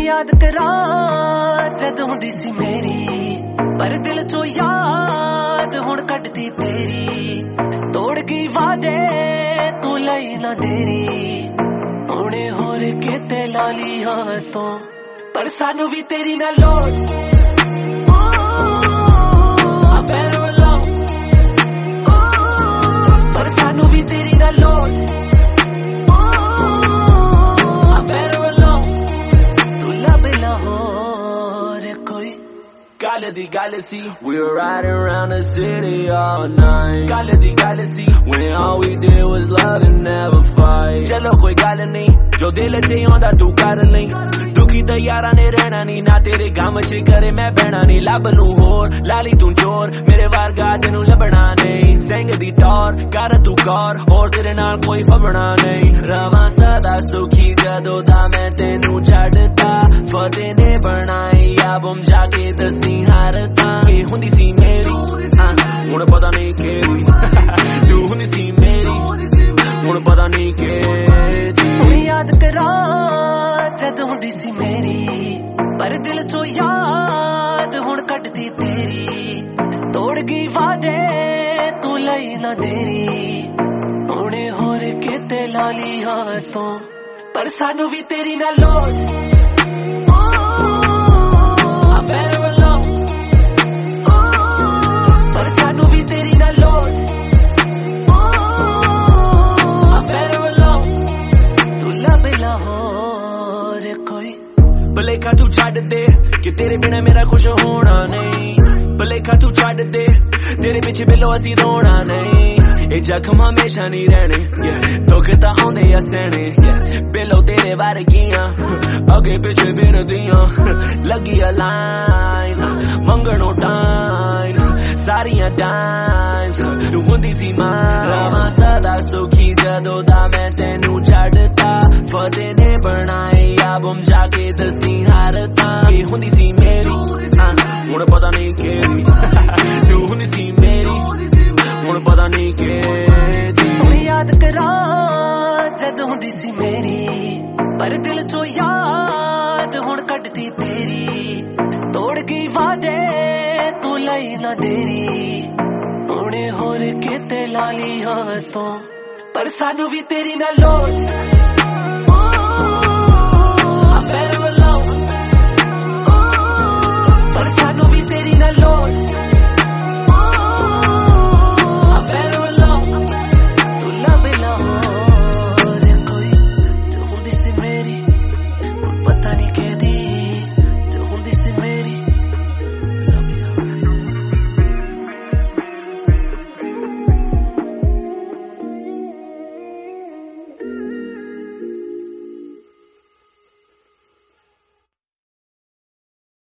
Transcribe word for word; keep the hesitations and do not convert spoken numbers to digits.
याद करा जद हुंदी सी मेरी, पर दिल चो याद हुण कटदी तेरी। तोड़ गई वादे तू लई ना देरी, हुणे होर किते ला ली हाथों, पर सानू भी तेरी ना लोड़। पर सानू भी तेरी ना लोड़, तू लब लाहौर कोई। Galaxy, galaxy, we were riding around the city all night. Galaxy, galaxy, when all we did was love and never fight. Chalo koi gal nahi, jo dil ch aunda tu kar lai. Dukhi ta yara ne rehna nahi, na tere gam ch kare main behna nahi. Lab nu hor, lali tu chor, mere varga tenu labna nahi. Sang di tor, kar tu kar, hor tere naal koi fabna nahi. Rawa sada sukhi jado da main tenu chadta, fate ne banai album jaake dasi हारता के हुंदी सी मेरी, हुण पता नहीं केड़ी तू हुंदी सी मेरी, हुण पता नहीं केड़ी। याद करा जद हुंदी सी मेरी, पर दिल चो याद हुण कटदी तेरी। तोड़ गई वादे तू लई ना देरी, हुणे होर किते ला ली हाथों, पर सानू भी तेरी ना लोड़। भलेखा तू छड्ड दे कि तेरे बिना मेरा कुछ होना नहीं, भलेखा तू छड्ड दे तेरे पिछे बिलो असी रोना नहीं। ये जख्म हमेशा नहीं रहने, दुख तां आउंदे आ सहने, बिलो तेरे वर्गियां अगे पिछे फिरदियां। लगी आ लाइन मंगणो टाइम, सारियां टाइम्स तू हुंदी सी मां। रवां सदा सुखी जदों दा मैं तैनू छड्डता, फतेह ने बनाए album जाके दसी हारता के हुंदी सी मेरी, हुण पता नहीं केड़ी तू हुंदी सी मेरी, हुण पता नहीं केड़ी। याद करा जद हुंदी सी मेरी, पर दिल चो याद हुण कटदी तेरी। तोड़ गई वादे तू लई ना देरी, हुणे होर किते ला ली हाथों, पर सानू भी तेरी ना लोड़।